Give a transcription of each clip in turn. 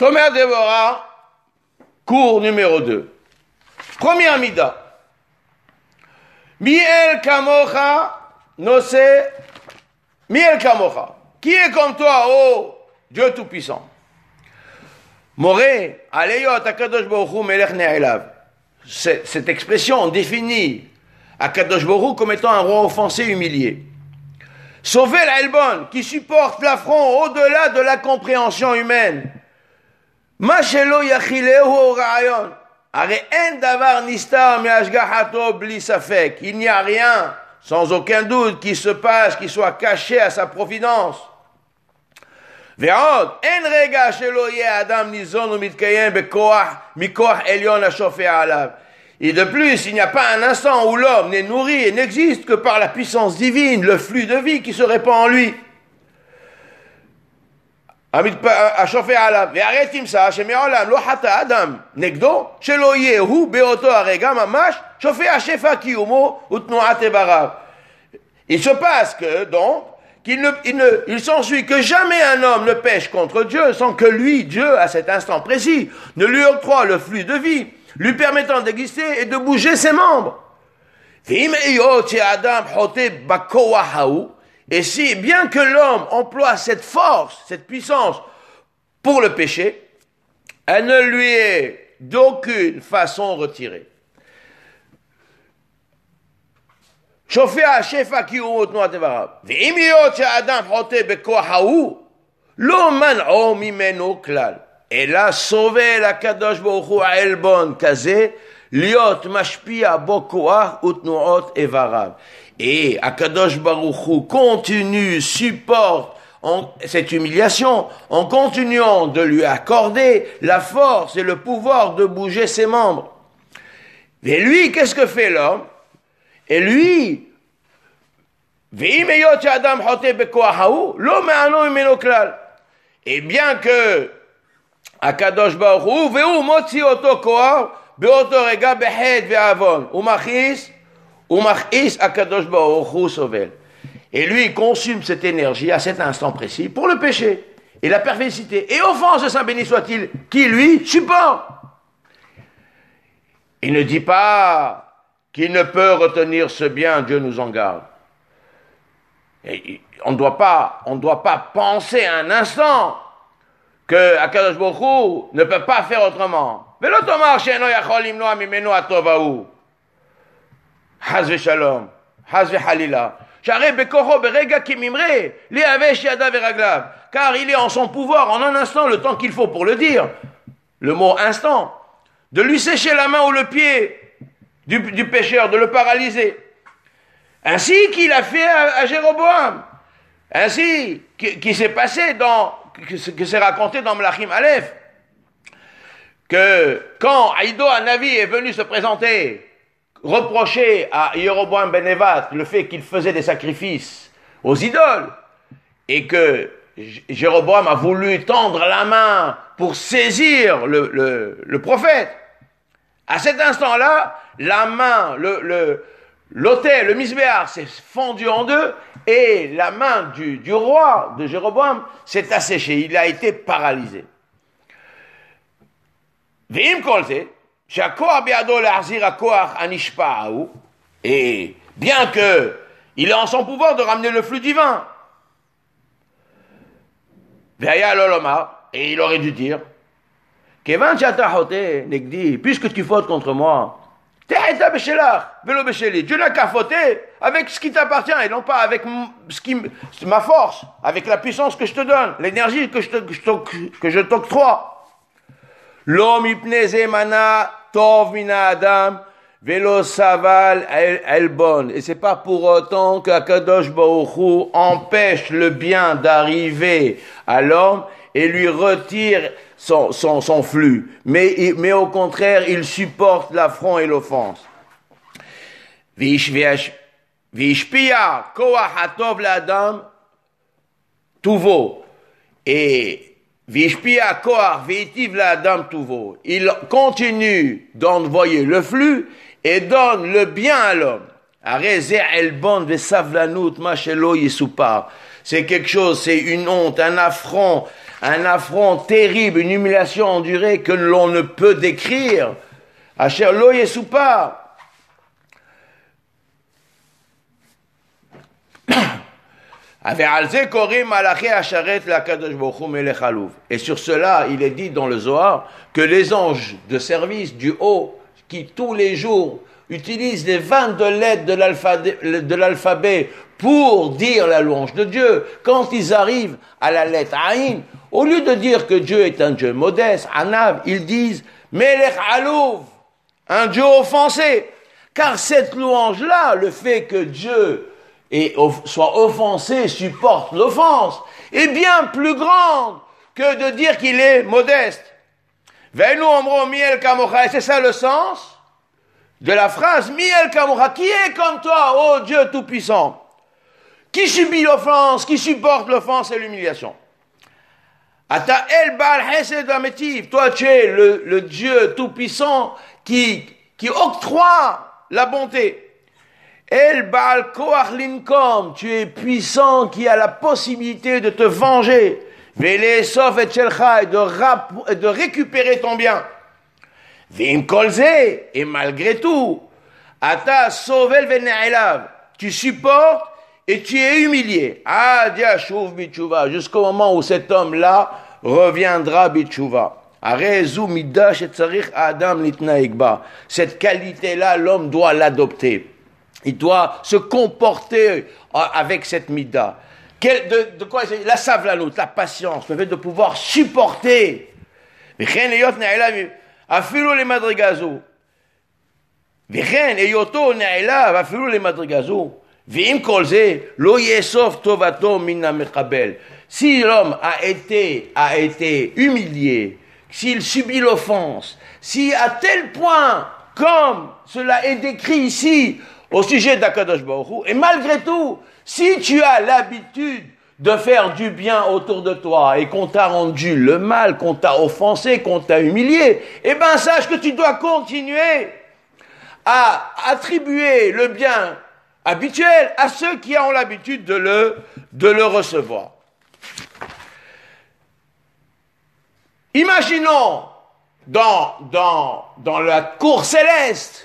Tomer Devorah, cours numéro 2. Première mida. Miel Kamocha, Nose, Miel Kamocha. Qui est comme toi, ô Dieu Tout-Puissant? Moré, Aleyot Akadosh Baruch Hu Melech Ne'elav. Cette expression définit Akadosh Baruch Hu comme étant un roi offensé, humilié. Sauver l'Elbon, qui supporte l'affront au-delà de la compréhension humaine. Mashelo Yachilehu Rayon. Are en davar nistar me'ashgahato bli safek. Il n'y a rien, sans aucun doute, qui se passe, qui soit caché à sa providence. Ve'od, en rega shelo yeh adam nizon u'mitkayem bekoach mikoach elyon hashofeh alav. Et de plus, il n'y a pas un instant où l'homme n'est nourri et n'existe que par la puissance divine, le flux de vie qui se répand en lui. השופע עליו, והרי תמצא שמעולם לא חטא אדם נגדו, שלא יהיה הוא באותו הרגע ממש שופע שפע קיומו ותנועת איבריו. Il se passe que, donc, il s'ensuit que jamais un homme ne pêche contre Dieu sans que lui, Dieu, à cet instant précis, ne lui octroie le flux de vie, lui permettant d'exister et de bouger ses membres. ואם היות שאדם חוטא בכוח ההוא, et si, bien que l'homme emploie cette force, cette puissance pour le péché, elle ne lui est d'aucune façon retirée. שופע שפע קיומו ותנועת איבריו. ואם היות שהאדם חוטא בכוח ההוא, לא מנעו ממנו כלל, אלא סובל הקדוש ברוך הוא העלבון כזה, להיות משפיע בו כוח ותנועות איבריו. Et Akadosh Baruch Hu continue, supporte cette humiliation en continuant de lui accorder la force et le pouvoir de bouger ses membres. Et lui, qu'est-ce que fait l'homme? Et lui, et bien que Akadosh Baruch Hu ve'u motzi oto koach be'oto rega be'chet ve'avon u'machis Akadosh Baruch Hu sovel. Et lui, il consume cette énergie à cet instant précis pour le péché et la perversité et offense de Saint béni soit-il, qui lui supporte. Il ne dit pas qu'il ne peut retenir ce bien, Dieu nous en garde. Et on ne doit pas penser un instant que Akadosh Baruch Hu ne peut pas faire autrement. Velo tomar she'eno yachol limnoa mimenu atov hahu. Haz v'shalom, haz v'halila. J'arrête bekocho berega kimimre, liavesh yada veraglav. Car il est en son pouvoir en un instant, le temps qu'il faut pour le dire, le mot instant, de lui sécher la main ou le pied du pécheur, de le paralyser. Ainsi qu'il a fait à Jéroboam. Ainsi qui s'est passé que c'est raconté dans Melachim Aleph. Que quand Aïdo Hanavi est venu se présenter, reprocher à Jéroboam ben Nevat le fait qu'il faisait des sacrifices aux idoles et que Jéroboam a voulu tendre la main pour saisir le prophète. À cet instant-là, la main, l'autel, le misbéar s'est fendu en deux et la main du roi de Jéroboam s'est asséchée. Il a été paralysé. Ve'im kol zeh, et bien que il est en son pouvoir de ramener le flux divin, et il aurait dû dire, puisque tu fautes contre moi, Dieu n'a qu'à fauter avec ce qui t'appartient et non pas avec ma force, avec la puissance que je te donne, l'énergie que je t'octroie. L'homme ipne zemana tov mina adam velo saval elbon. Et c'est pas pour autant qu'Akadosh Baruch Hu empêche le bien d'arriver à l'homme et lui retire son flux. Mais au contraire, il supporte l'affront et l'offense. Vishpia koach hatov l'adam tuvo. Et Vishpia koach veitiv l'adam tuvo. Il continue d'envoyer le flux et donne le bien à l'homme. C'est quelque chose, c'est une honte, un affront, un affront terrible, une humiliation endurée que l'on ne peut décrire. Asher lo yesupar. Et sur cela, il est dit dans le Zohar que les anges de service du haut, qui tous les jours utilisent les 22 lettres de l'alphabet pour dire la louange de Dieu, quand ils arrivent à la lettre Aïn, au lieu de dire que Dieu est un Dieu modeste, Anav, ils disent Melech Alouv, un Dieu offensé. Car cette louange-là, le fait que Dieu soit offensé, supporte l'offense, est bien plus grande que de dire qu'il est modeste. Veinu omro miel kamocha, et c'est ça le sens de la phrase miel kamocha, qui est comme toi, ô Dieu tout-puissant, qui subit l'offense, qui supporte l'offense et l'humiliation. Ata el bal hesed ametiv, toi tu es le Dieu tout-puissant qui octroie la bonté. El Baal Koach Linkom, tu es puissant qui a la possibilité de te venger. Vele Sof et Shelcha, de récupérer ton bien. Vim Kolze, et malgré tout, Ata Sovel Vene'elav, tu supportes et tu es humilié. Adia Shuv Bitshuva, jusqu'au moment où cet homme-là reviendra Bitshuva. Arezu Midash et Tzarich Adam Litnaikba. Cette qualité-là, l'homme doit l'adopter. Il doit se comporter avec cette mida. De quoi c'est? La savlanout, la patience, le fait de pouvoir supporter. Afilo les madrigazo. Vichen eyoto ne'elav afilo les madrigazo. V'im kolze lo yesof tovato mina mekabel. Si l'homme a été humilié, s'il subit l'offense, si à tel point, comme cela est décrit ici, au sujet d'Akadosh Baruch Hu, et malgré tout, si tu as l'habitude de faire du bien autour de toi et qu'on t'a rendu le mal, qu'on t'a offensé, qu'on t'a humilié, eh ben sache que tu dois continuer à attribuer le bien habituel à ceux qui ont l'habitude de le recevoir. Imaginons dans la cour céleste,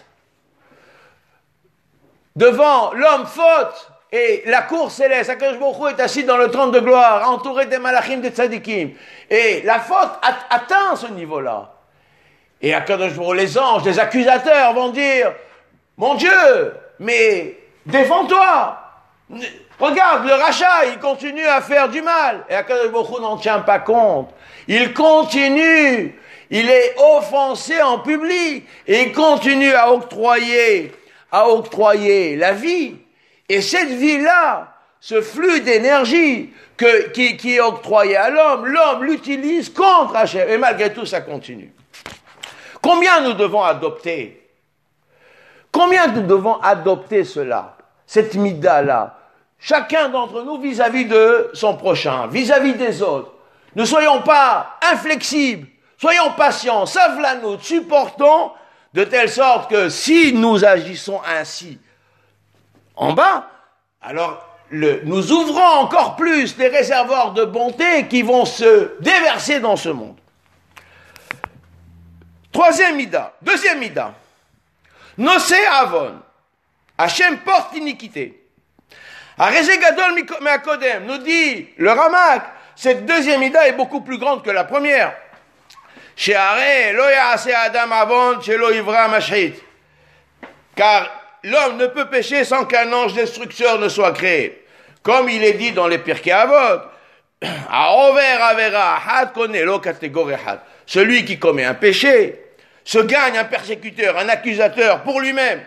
devant l'homme faute et la cour céleste, Akadosh Baruch Hu est assis dans le trône de gloire, entouré des malachim, des tzadikim, et la faute atteint ce niveau-là. Et Akadosh Baruch Hu, les anges, les accusateurs vont dire, mon Dieu, mais défends-toi, regarde le rachat, il continue à faire du mal, et Akadosh Baruch Hu n'en tient pas compte, il continue, il est offensé en public, et il continue à octroyer la vie. Et cette vie-là, ce flux d'énergie qui est octroyé à l'homme l'utilise contre Hachem. Et malgré tout, ça continue. Combien nous devons adopter cela, cette mida-là, chacun d'entre nous vis-à-vis de son prochain, vis-à-vis des autres. Ne soyons pas inflexibles, soyons patients, savlanout, supportons, de telle sorte que si nous agissons ainsi en bas, alors nous ouvrons encore plus les réservoirs de bonté qui vont se déverser dans ce monde. Deuxième mida. Nosé Avon. Hachem porte l'iniquité. Arezé Gadol Meakodem, nous dit le Ramak, cette deuxième mida est beaucoup plus grande que la première. Car l'homme ne peut pécher sans qu'un ange destructeur ne soit créé. Comme il est dit dans les Pirkei Avot, celui qui commet un péché se gagne un persécuteur, un accusateur pour lui-même.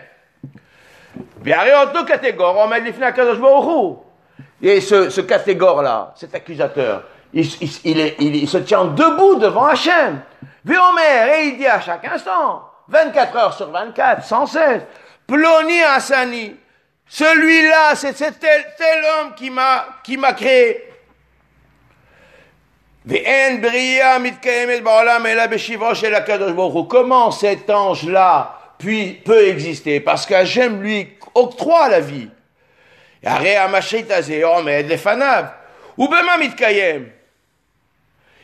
Et ce catégore-là, cet accusateur, il se tient debout devant Hachem. Et il dit à chaque instant, 24 heures sur 24, sans cesse, Ploni Hassani, celui-là, c'est tel homme qui m'a créé. Comment cet ange-là peut exister? Parce qu'Hachem lui octroie la vie.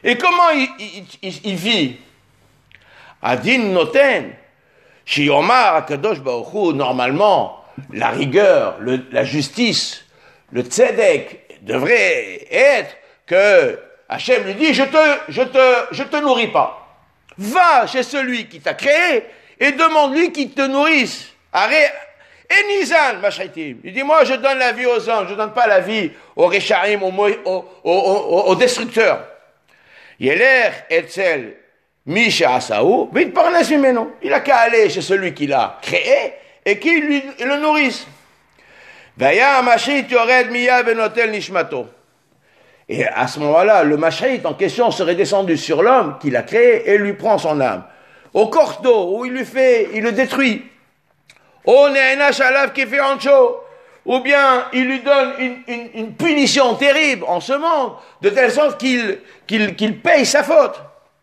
Et comment il vit? Adin noten, Shiomar Akadosh Baruch Hu, normalement, la rigueur, la justice, le tzedek devrait être que Hachem lui dit, je te nourris pas. Va chez celui qui t'a créé et demande-lui qu'il te nourrisse. Et Nizan, Mashaitim. Il dit, moi, je donne la vie aux anges, je donne pas la vie aux Rechaim, aux destructeurs. Yeler Etzel Misha Asaou, Vit Parnes Mimeno. Il a qu'à aller chez celui qui l'a créé et qui le nourrisse. Vaya Mashit Yored Miya Benotel Nishmato. Et à ce moment-là, le Mashait en question serait descendu sur l'homme qu'il a créé et lui prend son âme. Au cordeau, où il le détruit. Au Ne'enash Alav qui fait Ancho. Ou bien il lui donne une punition terrible en ce monde, de telle sorte qu'il paye sa faute.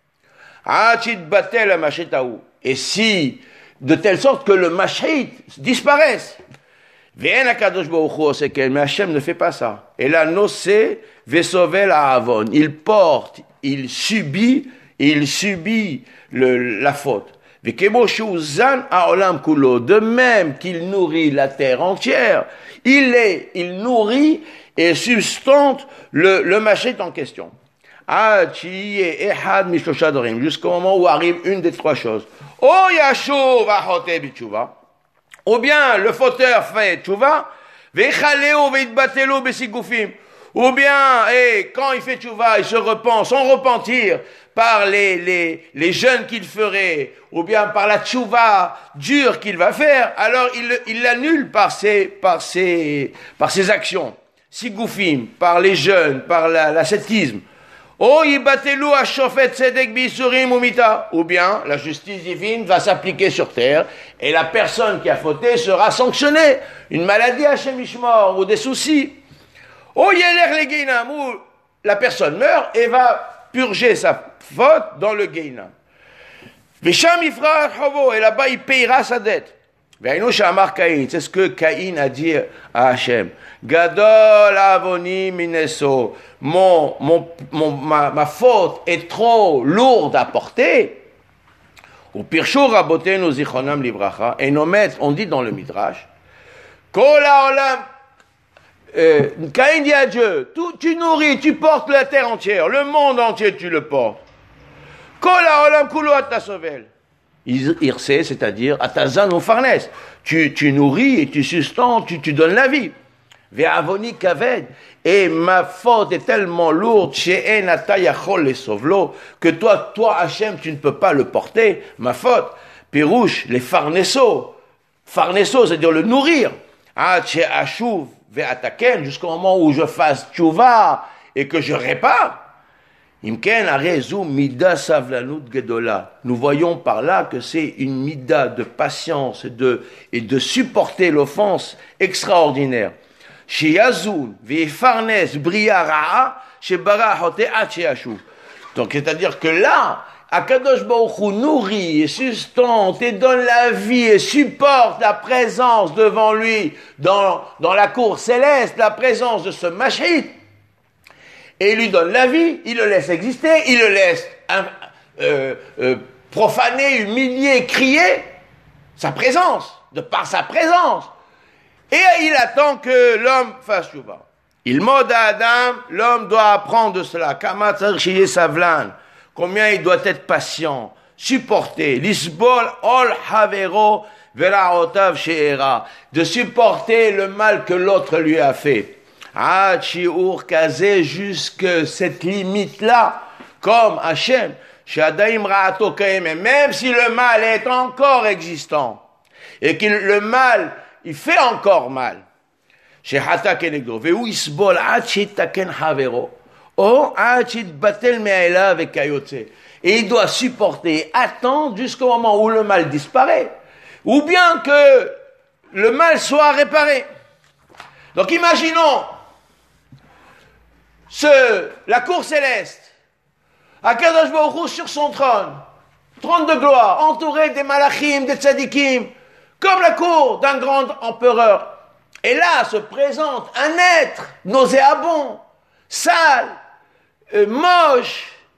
Et si, de telle sorte que le Mashait disparaisse. Mais Hachem ne fait pas ça. Et là, Nosé Vesovel Avon. Il porte, il subit la faute. De même qu'il nourrit la terre entière, il nourrit et sustente le Mashait en question. Jusqu'au moment où arrive une des trois choses. Ou bien le fauteur fait tchouva, ou bien, quand il fait tchouva, il se repent, sans repentir, par les jeûnes qu'il ferait, ou bien par la tchouva dure qu'il va faire, alors il l'annule par ses actions. Sigoufim, par les jeûnes, par l'ascétisme. Ou bien la justice divine va s'appliquer sur terre et la personne qui a fauté sera sanctionnée. Une maladie Hachem Ishmor ou des soucis. Ou la personne meurt et va purger sa faute dans le Gehinam. Et là-bas il payera sa dette. C'est ce que Caïn a dit à Hachem. Gadol avoni mineso. Ma faute est trop lourde à porter. Ou Pirshu rabotenu zichronam libracha. Et nos maîtres ont dit dans le Midrash, Kol haolam, Caïn dit à Dieu, tu nourris, tu portes la terre entière, le monde entier tu le portes. Kol haolam kulo atasovel. Irse, c'est-à-dire atazan ou farnes. Tu nourris et tu sustentes, tu donnes la vie. Ve'avoni kaved. Et ma faute est tellement lourde, she'en ata yachol lesovlo, que toi, Hachem, tu ne peux pas le porter, ma faute. Pirouche, les farnesso, c'est-à-dire le nourrir. She'ashuv ve'ataken, jusqu'au moment où je fasse tchouva et que je répare. Imken arezu mida savlanut gedola. Nous voyons par là que c'est une mida de patience et de supporter l'offense extraordinaire. Sheyazun ve'farnes bria ra'a shebara hote atcheashu. Donc c'est-à-dire que là, Akadosh Baruch Hu nourrit et sustente et donne la vie et supporte la présence devant lui dans la cour céleste, la présence de ce Mashait. Et il lui donne la vie, il le laisse exister, il le laisse profaner, humilier, crier sa présence, de par sa présence. Et il attend que l'homme fasse tchouva. Il mode à Adam, l'homme doit apprendre de cela. Kamatzar shiye savlan, combien il doit être patient, supporter. Lisbol ol havero veraotav she'era, de supporter le mal que l'autre lui a fait. Ah, Chiur Kazé, jusque cette limite-là, comme Hachem, Shadaim Ra'ato Kaim, même si le mal est encore existant, et que le mal, il fait encore mal. Chez Hata Kenegdo, Veu Isbol, Hachit Taken Havero, O Hachit Batel Me'ela avec Kayotse. Et il doit supporter, attendre jusqu'au moment où le mal disparaît, ou bien que le mal soit réparé. Donc imaginons, la cour céleste, Akadosh Baruch Hu sur son trône de gloire, entouré des malachim, des tzadikim, comme la cour d'un grand empereur. Et là se présente un être nauséabond, sale, moche,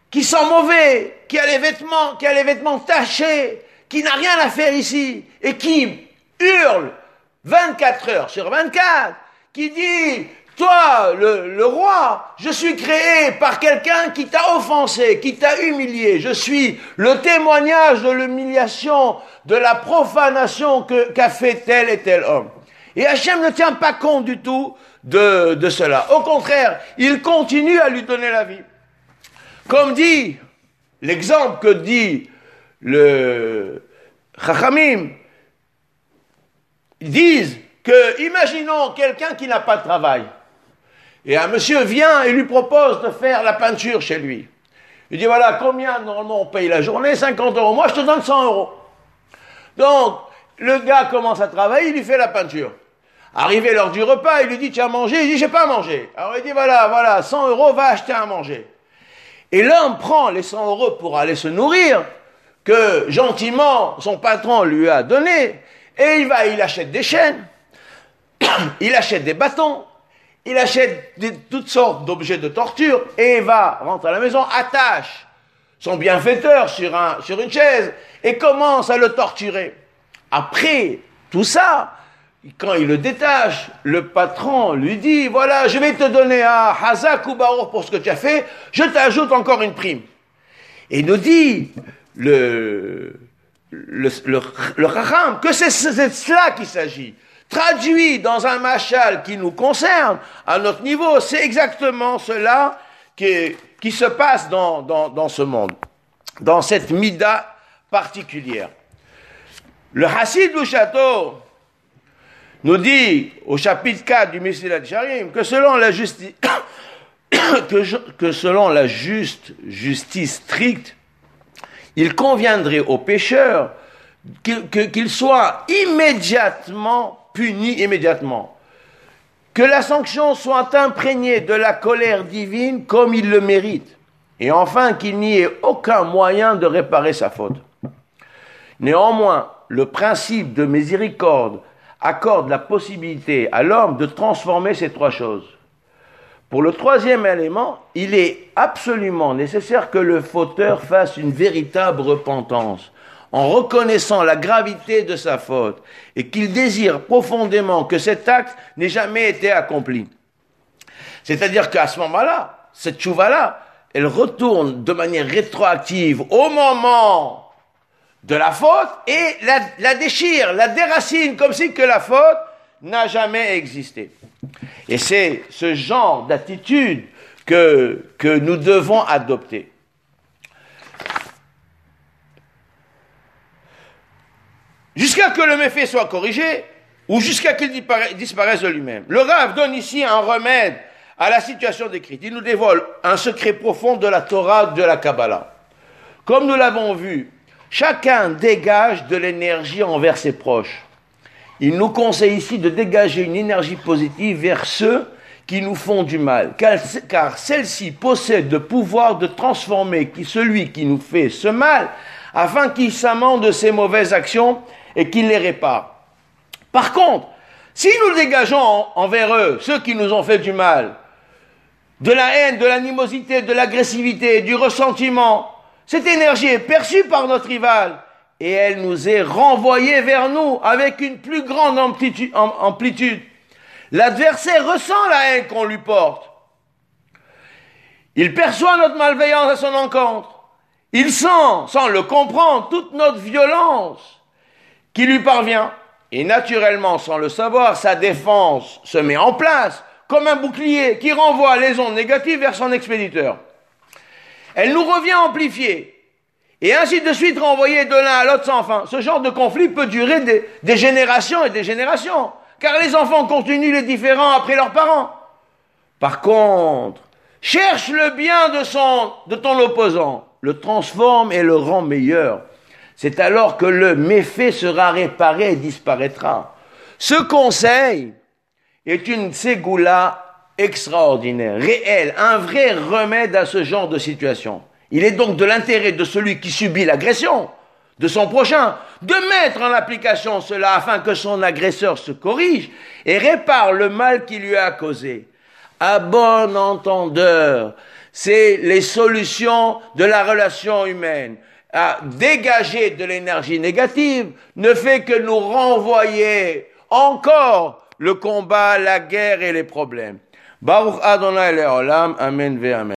qui sent mauvais, qui a les vêtements tachés, qui n'a rien à faire ici, et qui hurle 24 heures sur 24, qui dit, toi, le roi, je suis créé par quelqu'un qui t'a offensé, qui t'a humilié, je suis le témoignage de l'humiliation, de la profanation qu'a fait tel et tel homme. Et Hachem ne tient pas compte du tout de cela. Au contraire, il continue à lui donner la vie. Comme dit l'exemple que dit le Chachamim, ils disent que, imaginons quelqu'un qui n'a pas de travail, et un monsieur vient et lui propose de faire la peinture chez lui. Il dit, voilà, combien normalement on paye la journée? 50 €. Moi, je te donne 100 €. Donc, le gars commence à travailler, il lui fait la peinture. Arrivé l'heure du repas, il lui dit, tu as mangé? Il dit, j'ai pas mangé. Alors il dit, voilà, 100 €, va acheter à manger. Et l'homme prend les 100 € pour aller se nourrir, que gentiment son patron lui a donné, et il achète des chaînes, il achète des bâtons, il achète toutes sortes d'objets de torture, et il va rentrer à la maison, attache son bienfaiteur sur une chaise, et commence à le torturer. Après tout ça, quand il le détache, le patron lui dit, voilà, je vais te donner un Hazak ou Baruch pour ce que tu as fait, je t'ajoute encore une prime. Et il nous dit, le Chacham, que c'est cela qu'il s'agit. Traduit dans un machal qui nous concerne, à notre niveau, c'est exactement cela qui se passe dans ce monde, dans cette mida particulière. Le Hassid du château nous dit au chapitre 4 du Mesilat Yesharim que selon la justice stricte, il conviendrait aux pécheurs qu'ils soient immédiatement punis, que la sanction soit imprégnée de la colère divine comme ils le méritent, et enfin qu'il n'y ait aucun moyen de réparer sa faute. Néanmoins, le principe de miséricorde accorde la possibilité à l'homme de transformer ces trois choses. Pour le troisième élément, il est absolument nécessaire que le fauteur fasse une véritable repentance, en reconnaissant la gravité de sa faute, et qu'il désire profondément que cet acte n'ait jamais été accompli. C'est-à-dire qu'à ce moment-là, cette tchouva-là, elle retourne de manière rétroactive au moment de la faute et la déchire, la déracine, comme si que la faute n'a jamais existé. Et c'est ce genre d'attitude que nous devons adopter. Jusqu'à que le méfait soit corrigé, ou jusqu'à qu'il disparaisse de lui-même. Le Rav donne ici un remède à la situation décrite. Il nous dévoile un secret profond de la Torah, de la Kabbalah. Comme nous l'avons vu, chacun dégage de l'énergie envers ses proches. Il nous conseille ici de dégager une énergie positive vers ceux qui nous font du mal, car celle-ci possède le pouvoir de transformer celui qui nous fait ce mal, afin qu'il s'amende de ses mauvaises actions et qu'il les répare. Par contre, si nous dégageons envers eux, ceux qui nous ont fait du mal, de la haine, de l'animosité, de l'agressivité, du ressentiment, cette énergie est perçue par notre rival et elle nous est renvoyée vers nous avec une plus grande amplitude. L'adversaire ressent la haine qu'on lui porte. Il perçoit notre malveillance à son encontre. Il sent, sans le comprendre, toute notre violence qui lui parvient. Et naturellement, sans le savoir, sa défense se met en place comme un bouclier qui renvoie les ondes négatives vers son expéditeur. Elle nous revient amplifiée, et ainsi de suite renvoyée de l'un à l'autre sans fin. Ce genre de conflit peut durer des générations et des générations, car les enfants continuent les différends après leurs parents. Par contre, cherche le bien de ton opposant, le transforme et le rend meilleur. C'est alors que le méfait sera réparé et disparaîtra. Ce conseil est une ségoula extraordinaire, réelle, un vrai remède à ce genre de situation. Il est donc de l'intérêt de celui qui subit l'agression de son prochain de mettre en application cela afin que son agresseur se corrige et répare le mal qu'il lui a causé. À bon entendeur, c'est les solutions de la relation humaine. À dégager de l'énergie négative ne fait que nous renvoyer encore le combat, la guerre et les problèmes. Baruch Adonai Leolam, Amen ve Amen.